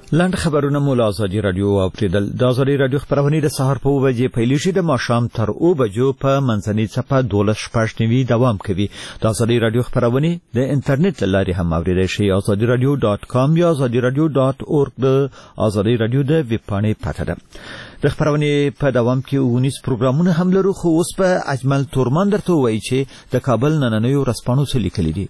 لاند خبرونه مو له ازادي راډیو اوریدل. د ازادي راډیو خبرونه د سهار په 9 بجې پیل شي، د ماښام تر 9 بجو په منځنۍ صفحه 12:15 دوام کوي. د ازادي راډیو خبرونه د انټرنیټ لارې هم اوریدل شي. azadiradio.com یا azadiradio.org د ازادي راډیو د ویب پاڼې پته ده. د خبرونه په دوام کې 19 پروګرامونه هم لرو، خو اوس په اجمل تورمان درته وایي چې د کابل نننیو رسپانو څه لیکلي دي.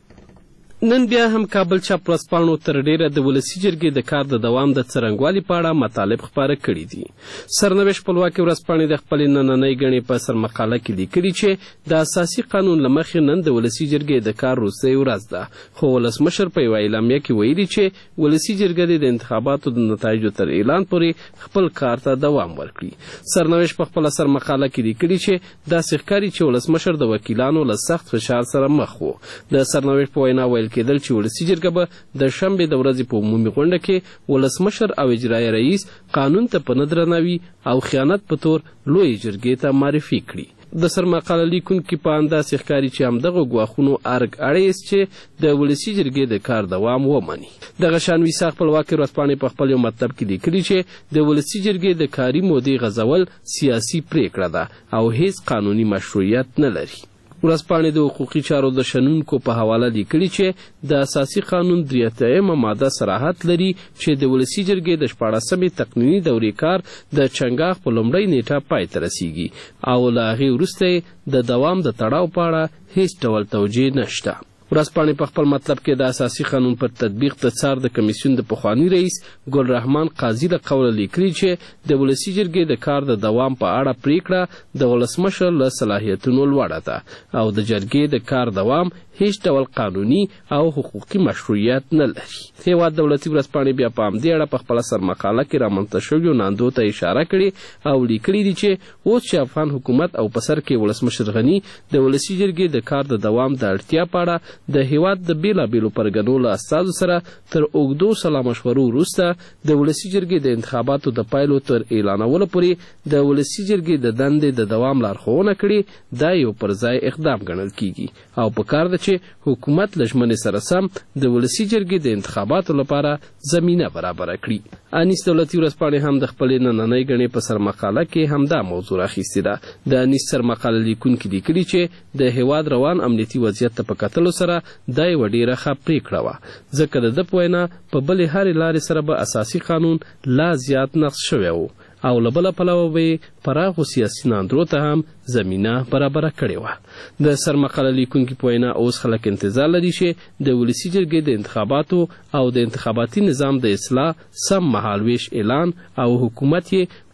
نن بیا هم کابل چاپ ورځپاڼو تر ډیره د ولسي جرګې د کار د دوام د څرنګوالي په اړه مطالب خپاره کړي دي. سرنوشت خپلواکي ورځپاڼې د خپلې نننۍ ګڼې په سرمقاله کې لیکلي چې د اساسي قانون له مخې نن د ولسي جرګې د کار وروستۍ ورځ ده، خو ولسمشر په یوه اعلامیه کې ویلي چې ولسي جرګه د انتخاباتو د نتایجو تر اعلان پورې خپل کار ته دوام ورکړي. سرنوشت په خپله سرمقاله کې لیکلي چې داسې ښکاري چې ولسمشر د وکیلانو له سخت فشار سره مخ و. د سرنوشت په وینا ویل کېدل چې ولسي جرګه به د شنبې د ورځې په عمومي غونډه کې ولسمشر او اجرایي رئیس قانون ته په نه درناوي او خیانت په تور لویې جرګې ته معرفي کړي. د سرمقاله لیکونکي په اندازې ښکاري چې همدغه ګواښونو ارګ اړیست چې د ولسي جرګې د کار دوام ومني. دغه شان ویسا خپلواکي ورځپاڼې په خپل یو مطلب کې لیکلي چې د ولسي جرګې د کاري مودې غځول سیاسي پریکړه ده او هیڅ قانوني مشروعیت نه لري. ورځپاڼې د حقوقي چارو د شنونکو په حواله لیکلي چې د اساسي قانون 83 ماده صراحت لري چې د ولسي جرګې د 14مې تقنیني دورې کار د چنګاښ په لومړۍ نیټه پای ته رسیږي او له هغې وروسته د دوام د تړاو په اړه هیڅ ډول توجیه نشته. ورځپاڼې په خپل مطلب کې د اساسي قانون پر تطبیق د څار د کمیسیون د پخواني رئیس ګل رحمان قاضي له قوله لیکلي چې د ولسي جرګې د کار د دوام په اړه پریکړه د ولسمشر له صلاحیتونو لوړه ده او د جرګې د کار دوام هیڅ ډول قانوني او حقوقي مشروعیت نه لري. هیواد دولتي ورځپاڼې بیا په همدې اړه په خپله سرمقاله کې رامنځته شویو ناندو ته اشاره کړې او لیکلي دي چې اوس چې افغان حکومت او په سر کې ولسمشر غني د ولسي جرګې د کار د دوام د اړتیا په اړه د هیواد د بیلابیلو پرګنو له استازو سره تر اوږدو سلا مشورو وروسته د ولسي جرګې د انتخاباتو د پایلو تر اعلانولو پورې د ولسي جرګې د دندې د دوام لارښوونه کړې. دا یو پر ځای اقدام ګڼل کیږي او په کار ده چې حکومت له ژمنې سره سم د ولسي جرګې د انتخاباتو لپاره زمینه برابره کړي. انیس دولتي ورځپاڼې هم د خپلې نننۍ ګڼې په سرمقاله کې همدا موضوع راخیستې ده. د انیس سرمقاله لیکونکي لیکلي چې د هیواد روان امنیتي وضعیت ته په کتلو سره دا یوه ډېره ښه پرېکړه وه، ځکه د ده په وینا په بلې هرې لارې سره به اساسي قانون لا زیات نقض شوی و او له بله پلوه به یې پراخو سیاسي ناندرو ته هم زمینه برابره کړې وه. د سرمقاله لیکونکي په وینا اوس خلک انتظار لري چې د ولسي جرګې د انتخاباتو او د انتخاباتي نظام د اصلاح سم مهالویش اعلان او حکومت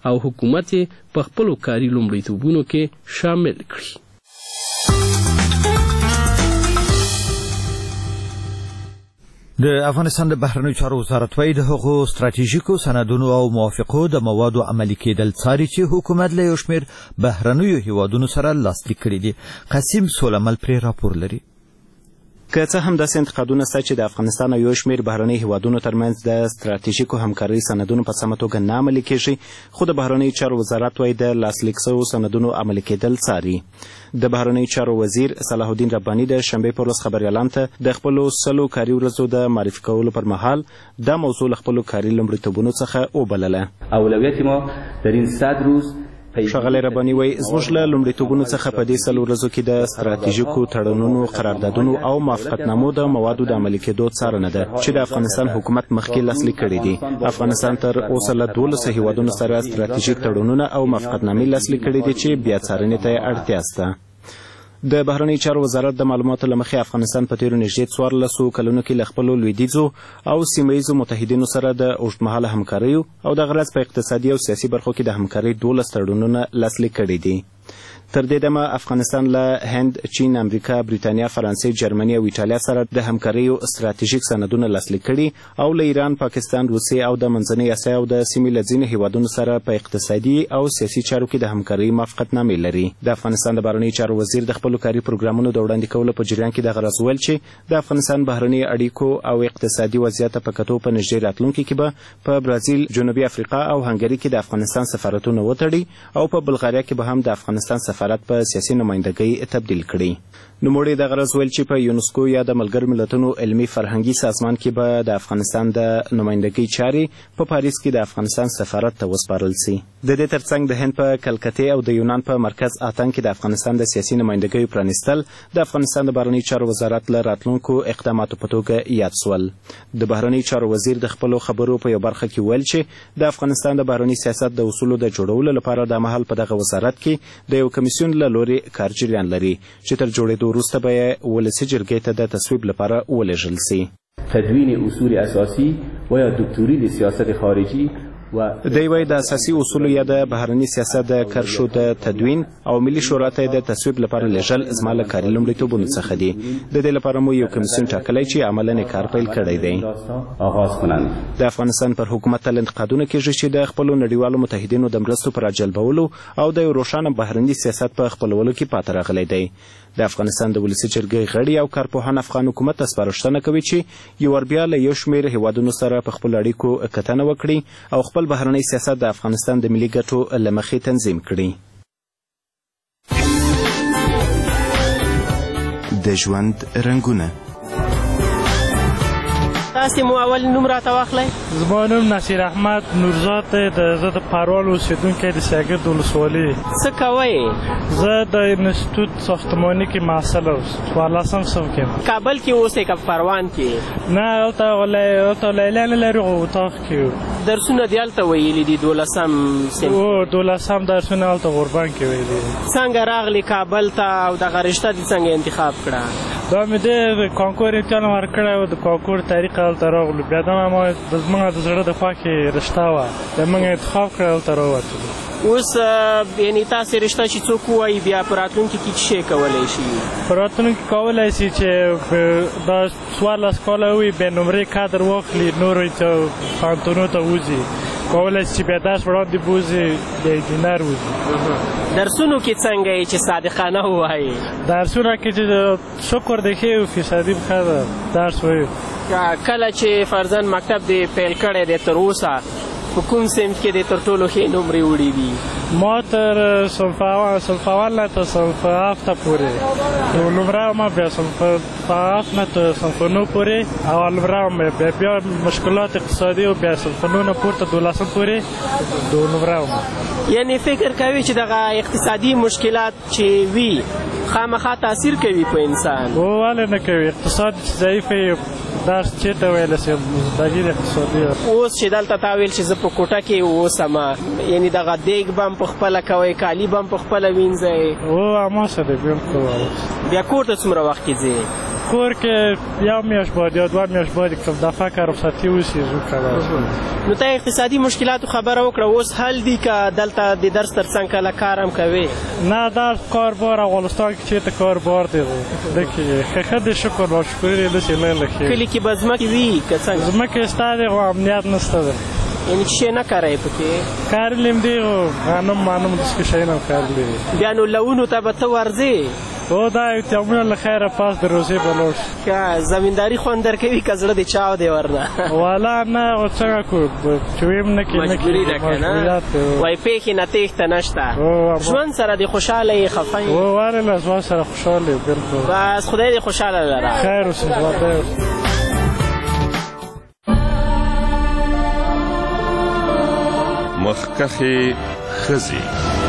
یې په خپلو کاري لومړیتوبونو کې شامل کړي. د افغانستان د بهرنیو چارو وزارت وايي د هغو ستراتیژیکو سندونو او موافقو د موادو عملي کېدل څاري چې حکومت له یو شمېر بهرنیو هیوادونو سره لاسلیک کړي دي. قاسم سولمل پرې راپور لري. که څه هم داسې انتقادونه شته چې د افغانستان او یو شمېر بهرنیو هیوادونو ترمنځ د ستراتیژیکو همکارۍ سندونو په سمه توګه نه عملي کېږي، خو د بهرنیو چارو وزارت وايي د لاسلیک شویو سندونو عملي کېدل څاري. د بهرنیو چارو وزیر صلاح الدین رباني د شنبې په ورځ خبریالانو ته د خپلو 100 کاري ورځو د معرفي کولو پر مهال دا موضوع له خپلو کاري لومړیتوبونو څخه وبلله. اولویت ما در این 100 روز ښاغلی رباني وایي زموږ له لومړیتوبونو څخه په دې 100 ورځو کې د ستراتیژیکو تړونونو، قراردادونو او موافقتنامو د موادو د عملي کېدو څارنه ده چې د افغانستان حکومت مخکې لاسلیک کړي دي. افغانستان تر اوسه له 12 هیوادونو سره ستراتیژیک تړونونه او موافقتنامې لاسلیک کړي دي چې بیا څارنې ته اړتیا شته. د بهرنیو چارو وزارت د معلوماتو له مخې افغانستان په تیرو نږدې 14 کلونو کې له خپلو لویدیځو او سیمه ییزو متحدینو سره د اوږدمهاله همکاریو او د غرض په اقتصادي او سیاسي برخو کې د همکارۍ 12 تړونونه لاسلیک کړي دي. تر دې دمه افغانستان له هند، چین، امریکا، بریتانیا، فرانسې، جرمني او ایټالیا سره د همکاریو ستراتیژیک سندونه لاسلیک کړي او له ایران، پاکستان، روسیې او د منځنۍ اسیا او د سیمې له ځینو هیوادونو سره په اقتصادي او سیاسي چارو کې د همکارۍ موافقتنامې لري. د افغانستان د بهرنیو چارو وزیر د خپلو کاري پروګرامونو د وړاندې کولو په جریان کې دغه راز وویل چې د افغانستان بهرني اړیکو او اقتصادي وضعیت په کتو په نږدې راتلونکي کې به په برازیل، جنوبي افریقا او هنګري کې د افغانستان سفارتونه وتړي او په بلغاریا کې به هم د افغانستان سفارت سفارت په سیاسي نمایندګۍ تبدیل کړي. نوموړي دغه ورځ ویل چې په یونسکو یا د ملګرو ملتونو علمي فرهنګي سازمان کې به د افغانستان د نمایندګۍ چارې په پاریس کې د افغانستان سفارت ته وسپارل سي. د دې ترڅنګ د هند په کلکتې او د یونان په مرکز آتن کې د افغانستان د سیاسي نمایندګۍ پرانیستل د افغانستان د بهرنیو چارو وزارت له راتلونکو اقداماتو په توګه یاد سول. د بهرنیو چارو وزیر د خپلو خبرو په یو برخه کې ویل چې د افغانستان د بهرني سیاست د اصولو د جوړولو لپاره د مهال په دغه وزارت کې د یو کمیسیون له لوري کار جریان لري چې تر جوړېدو وروسته به یې ولسي جرګې ته د تصویب لپاره ولېږل سي. تدوین اصول اساسی و یا دکتوری سیاست خارجی دی وایي د اساسي اصولو یا د بهرني سیاست د کرښو د تدوین او ملي شورا ته د تصویب لپاره لیږل زما له کاري لومړیتوبونو څخه دي. د دې لپاره مو یو کمیسیون ټاکلی چې عملاً یې کار پیل کړی دی. د افغانستان پر حکومت تل انتقادونه کېږي چې د خپلو نړیوالو متحدینو د مرستو په راجلبولو او د یو روښانه بهرني سیاست په خپلولو کې پاتې راغلی دی. د افغانستان د ولسي جرګې غړي او کارپوهان افغان حکومت ته سپارښتنه کوي چې یو ور بیا له یو شمېر هیوادونو سره په خپلو اړیکو کتنه وکړي او خپل بهرنی سیاست د افغانستان د ملي ګټو له مخې تنظیم کړي. د ژوند رنګونه. تاسو مو اول نوم راته واخلئ. زما نوم نصیر احمد نورزاد دی. زه د پروان اوسېدونکی د سیاګرد ولسوالي. څه کوئ؟ زه د انسټیټوټ ساختماني کې محصل یم. 14 صنف کې. کابل کې اوسئ که پروان کې؟ نه هلته لیلا نه لرو اتاق کې. درسونه دې هلته ویلي دي 12 صنف؟ او 12 درسونه هلته غوربان کې ویلي دي. څنګه راغلي کابل ته او دغه رشته دې څنګه انتخاب کړه؟ دا مې د کانکور امتحان ورکړی و. د کانکور تاریخ هلته راغلو. بیا دا زموږ د زړه د خوښې رشته وه. د موږ انتخاب کړی هلته راووتلو. اوس یعنې تاسې رشته چې څوک ووایي بیا په راتلونکي کې څه شی کولی شي؟ په راتلونکي کولی شي چې دا 14 کاله وي بیا نمرې کادر واخلي نورو ته پوهنتونونو ته وځي. کولی شي چې بیا درس وړاندې بوځي بیا انجینر وځي. درسونو کې څنګه یې چې صادقانه ووایي؟ درسونه کې چې شکر دی ښه فیصدي ښه ده درس وایي. کله چې فرضاً مکتب دې پیل کړی دی تر اوسه په کوم صنف کې دې تر ټولو ښې نمرې وړي دي؟ ما تر صنف اول نه تر صنف 7 پورې نمره ومه. بیا صنف 7 نه تر صنف 9 پورې اول نمره ومه. بیا مشکلات اقتصادي و بیا صنف 9 نه پورته 12 پورې 2 نمره ومه. یعنې فکر کوي چې دغه اقتصادي مشکلات چې وي خامخا تاثیر کوي په انسان؟ ولې نه کوي؟ اقتصاد چې ضعیف وي درس چېرته ویلی شي؟ تغییر اقتصادي. اوس چې دلته تا ویل چې زه په کوټه کې اوسم یعنې دغه دیګ به هم پخپله کوئ کالي به هم پخپله وینځئ؟ او هماسې دی بلکل. بیا کور ته څومره وخت کې ځې؟ کور کې یو میاشت باید یا 2 میاشت باید که دفعه که رخصتي وشي زو کولی. نو ته اقتصادي مشکلاتو خبره وکړه. اوس حل دي که دلته د درس تر څنګ کله کار هم کوې؟ نه درس کار بار افغانستان کې چېرته کار بار دی دکې ښه دی شکر ناشکري دی داسې نه لکې کلي کې به ځمکې وي که څنګه؟ ځمکې شته دی خو امنیت نشته دی. یعنې څه شی نه کرئ پکې؟ کرلي هم دي خو غنم داسې شیونه هم کرلي دي. بیا نو لونو ته به ته ورځې؟ او دا امتحانونه له خیره پاس د روزې به لاړ شو. که زمینداري خوند درکوي که زړه دې چاودی ورنه؟ والا نه خو څنګه کړو چې ویم نه کړي مجبوري ده که نه؟ وایي پیښې نه تېښته نشته. ژوند سره دې خوشحاله یې خفه یې؟ ولې له ژوند سره خوشحاله یې بلکل. بس خدای دې خوشحاله لره. خیر اوسې ژوندی اوسې. مخکښې ښځې.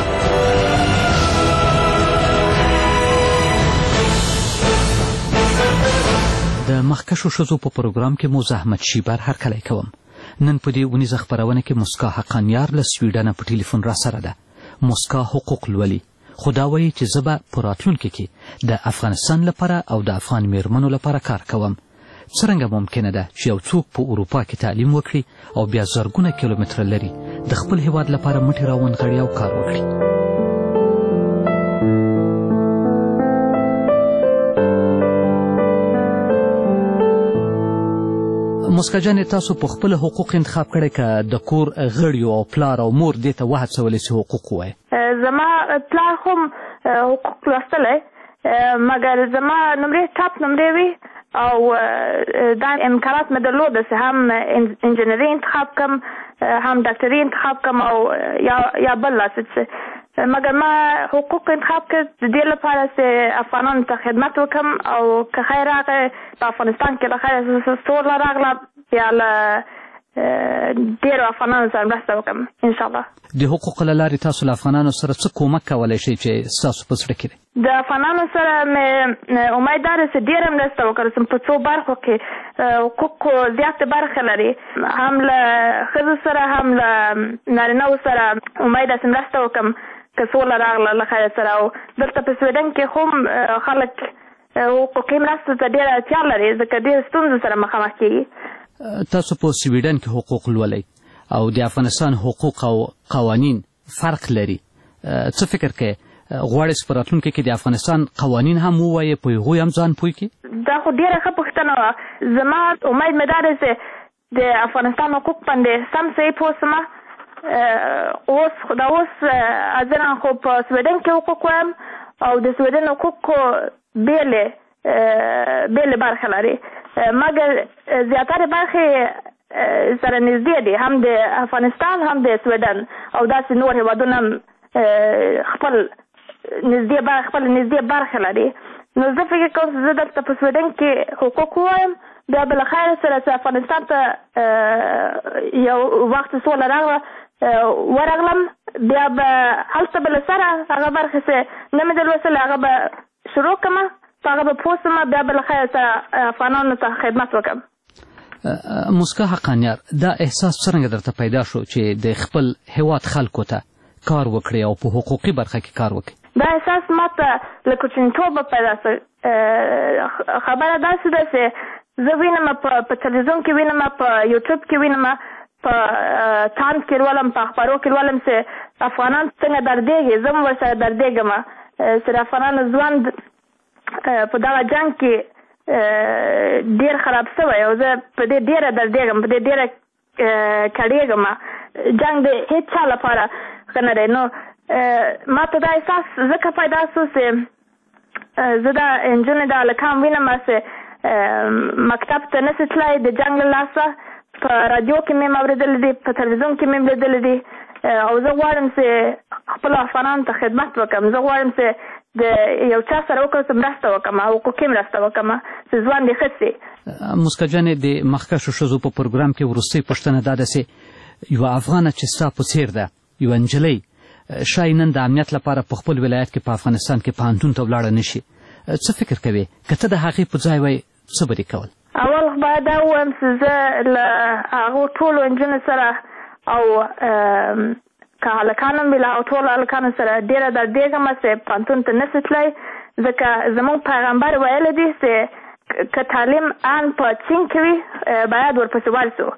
د مخکښو ښځو په پروګرام کې مو زحمت شیبر هرکلی کوم. نن په دې اونیزه خپرونه کې مسکا حقانیار له سویډنه په ټلیفون را سره ده. مسکا حقوق لولي خو دا وایي چې زه به په راتلونکي کې د افغانستان لپاره او د افغان میرمنو لپاره کار کوم. څرنګه ممکنه ده چې یو څوک په اروپا کې تعلیم وکړي او بیا زرګونه کیلومتره لري د خپل هیواد لپاره مټې راونغاړي او کار وکړي؟ مسکا جانې تاسو په خپل حقوق انتخاب کړی که د کور غړیو او پلار او مور دې ته وهڅولی چې حقوق ووایي؟ زما پلار خو حقوق لوستلی مګر زما نمرې ټاپ نمرې وي او دا امکانات مې درلوده چې هم انجینري انتخاب کم هم ډاکټري انتخاب کم او یا بل لاس مګر ما حقوق انتخاب کړ د دې لپاره چې افغانانو ته خدمت وکړم او که خیر راغی په افغانستان کې له خیره سوله راغله بیا له ډېرو افغانانو سره مرسته وکړم انشاءالله. د حقوقو له لارې تاسو له افغانانو سره څه کومک کولی شئ چې ستاسو په زړه کې دی؟ د افغانانو سره مې امید دا ده چې ډېره مرسته وکړم په څو برخو کې حقوقو زیاتې برخې لري، هم له ښځو سره هم له نارینهو سره امید ده چې مرسته وکړم که سوله راغله له خیر سره. او دلته په سویډن کې هم خلک حقوقي مرستو ته ډېره اړتیا لري ځکه ډېرو ستونزو سره مخامخ کېږي. تاسو په سویډن کې حقوق لولئ او د افغانستان حقوق او قوانین فرق لري، څه فکر کوئ غواړئ چې په راتلونکي کې د افغانستان قوانین هم ووایئ په هغوی هم ځان پوه کړي؟ دا خو ډېره ښه پوښتنه وه. زما امید مې دا دی چې د افغانستان حقوق باندې سم صحیح پوه شم. اوس حاضرا خو په سویډن کې حقوق وایم او د سویډن حقوقو بېلې برخې لري، مګر زیاتره برخې سره نږدې دي، هم د افغانستان هم د سویډن او داسې نور هېوادونه هم خپل نږدې برخې لري. نو زه فکر کوم چې زه دلته په سویډن کې حقوق ووایم، بیا به له خیره سره چې افغانستان ته یو وخت سوله راغله ورغلم، بیا به هلته به له سره هغه برخې چې نه مې درلوستلې هغه به شروع کړم، په هغه به پوه شم، بیا به له خیره سره افغانانو ته خدمت وکړم. مسکا حقانیار، دا احساس څرنګه درته پیدا شو چې د خپل هېواد خلکو ته کار وکړي او په حقوقي برخه کې کار وکړي؟ دا احساس ماته له کوچنیتوبه پیدا شو. خبره داسې ده چې زه وینم په تلویزیون کې وینم، په یوټیوب کې وینم، په تانس کې لولم، په اخبارو کې لولم چې افغانان څنګه دردېږي. زه هم ورسره دردېږم چې د افغانانو ژوند په دغه جنګ کې ډېر خراب شوی او زه په دې ډېره دردېږم، په دې ډېره کړېږم. جنګ د هېڅ چا لپاره ښه نه دی. نو ما ته دا احساس ځکه پیدا شو چې زه دا نجونې د هلکان وینم چې مکتب ته نشي تللی د جنګ له لاسه، په رادیو کې مې اورېدلی دي، په تلویزیون کې مې لیدلی دي، او زه غواړم چې خپلو افغانانو ته خدمت وکړم. زه غواړم چې د یو چا سره وکړم چې مرسته وکړم، حقوقي مرسته وکړم چې ژوند یې ښه شي. مسکا جانې، د مخکښو ښځو په پروګرام کې وروستۍ پوښتنه دا ده چې یوه افغانه چې ستا په څېر ده، یوه نجلۍ شاید نن د امنیت لپاره په خپل ولایت کې په افغانستان کې پوهنتون ته ولاړه نه شي، څه فکر کوې که ته د هغې په ځای وای څه به دې کول؟ اول باید دا ووایم چې زه له هغو ټولو نجونو سره او که هلکان هم وي له هغو ټولو هلکانو سره ډېره دردېږم چې پوهنتون ته نشي تللی، ځکه زموږ پیغمبر ویلی دی چې که تعلیم ان په چین کې وي باید ورپسې ورسو.